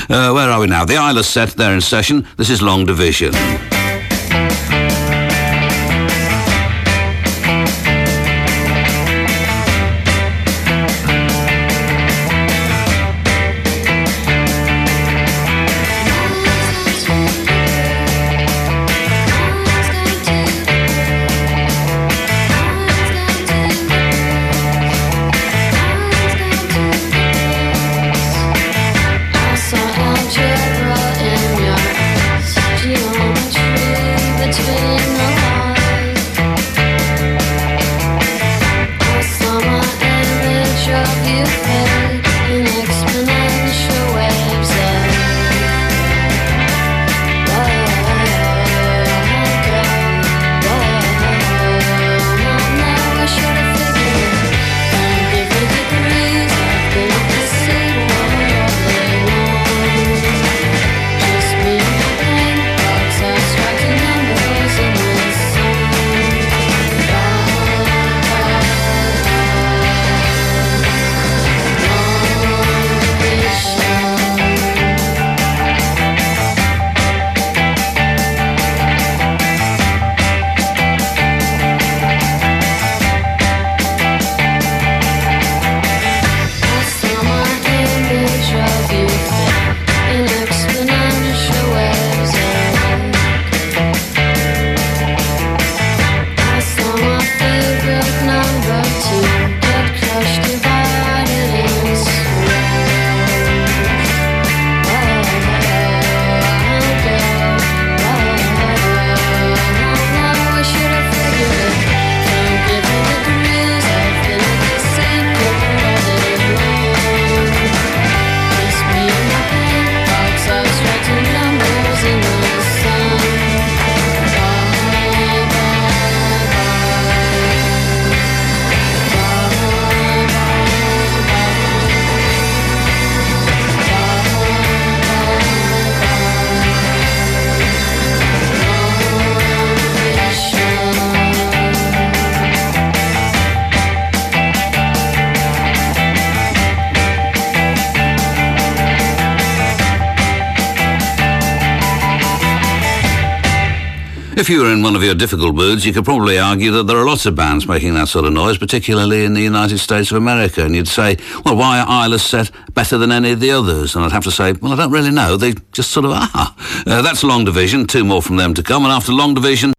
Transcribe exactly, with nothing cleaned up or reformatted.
Uh, where are we now? The Isla set, they're in session. This is Long Division. If you were in one of your difficult moods, you could probably argue that there are lots of bands making that sort of noise, particularly in the United States of America. And you'd say, well, why are Isla's set better than any of the others? And I'd have to say, well, I don't really know. They just sort of are. Uh, that's Long Division. Two more from them to come. And after Long Division...